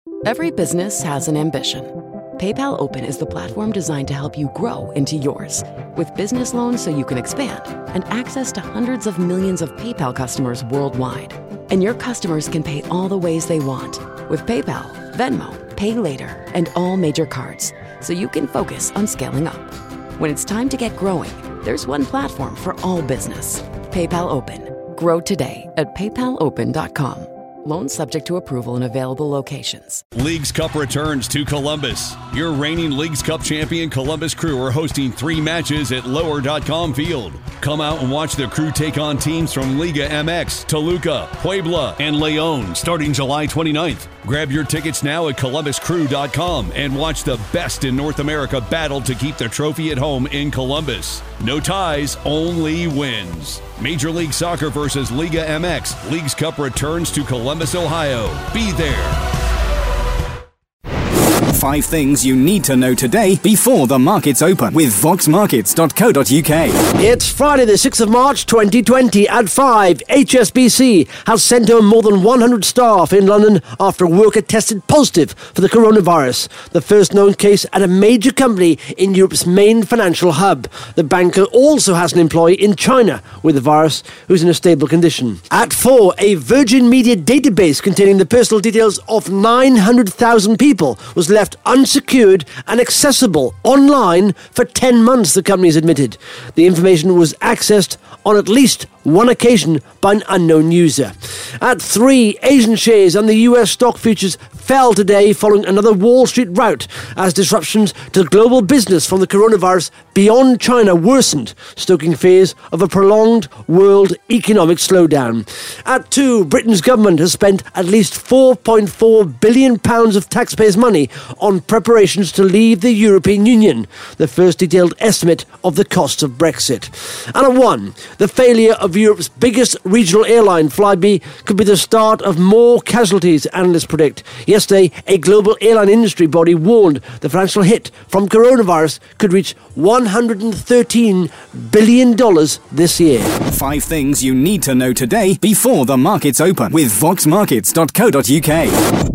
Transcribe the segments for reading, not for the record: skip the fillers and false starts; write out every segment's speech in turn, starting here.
Every business has an ambition. PayPal Open is the platform designed to help you grow into yours. With business loans so you can expand and access to hundreds of millions of PayPal customers worldwide. And your customers can pay all the ways they want with PayPal, Venmo, Pay Later, and all major cards, so you can focus on scaling up. When it's time to get growing, there's one platform for all business. PayPal Open. Grow today at paypalopen.com. Loans subject to approval in available locations. Leagues Cup returns to Columbus. Your reigning Leagues Cup champion Columbus Crew are hosting 3 matches at Lower.com Field. Come out and watch the Crew take on teams from Liga MX, Toluca, Puebla, and León starting July 29th. Grab your tickets now at columbuscrew.com and watch the best in North America battle to keep the trophy at home in Columbus. No ties, only wins. Major League Soccer versus Liga MX. Leagues Cup returns to Columbus, Ohio. Be there. 5 things you need to know today before the markets open with voxmarkets.co.uk. It's Friday the 6th of March 2020 at 5. HSBC has sent home more than 100 staff in London after a worker tested positive for the coronavirus, the first known case at a major company in Europe's main financial hub. The banker also has an employee in China with the virus who's in a stable condition. At 4, a Virgin Media database containing the personal details of 900,000 people was left unsecured and accessible online for 10 months, the company has admitted. The information was accessed on at least one occasion by an unknown user. At 3, Asian shares and the US stock futures fell today following another Wall Street rout as disruptions to global business from the coronavirus beyond China worsened, stoking fears of a prolonged world economic slowdown. At 2, Britain's government has spent at least £4.4 billion of taxpayers' money on preparations to leave the European Union, the first detailed estimate of the costs of Brexit. And at 1, the failure of Europe's biggest regional airline, Flybe, could be the start of more casualties, analysts predict. Yesterday, a global airline industry body warned the financial hit from coronavirus could reach $113 billion this year. 5 things you need to know today before the markets open with voxmarkets.co.uk.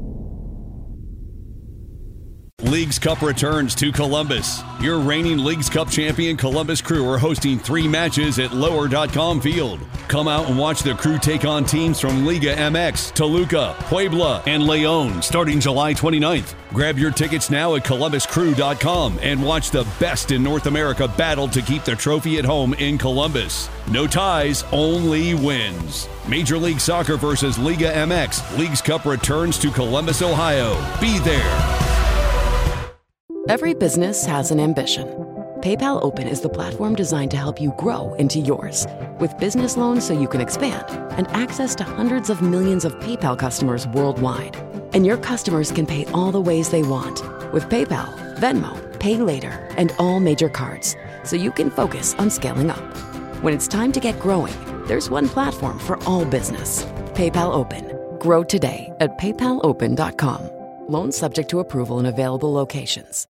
Leagues Cup returns to Columbus. Your reigning Leagues Cup champion Columbus Crew are hosting 3 matches at Lower.com Field. Come out and watch the Crew take on teams from Liga MX, Toluca, Puebla, and León starting July 29th. Grab your tickets now at columbuscrew.com and watch the best in North America battle to keep the trophy at home in Columbus. No ties, only wins. Major League Soccer versus Liga MX. Leagues Cup returns to Columbus, Ohio. Be there. Every business has an ambition. PayPal Open is the platform designed to help you grow into yours. With business loans so you can expand and access to hundreds of millions of PayPal customers worldwide. And your customers can pay all the ways they want with PayPal, Venmo, Pay Later, and all major cards, so you can focus on scaling up. When it's time to get growing, there's one platform for all business. PayPal Open. Grow today at paypalopen.com. Loans subject to approval in available locations.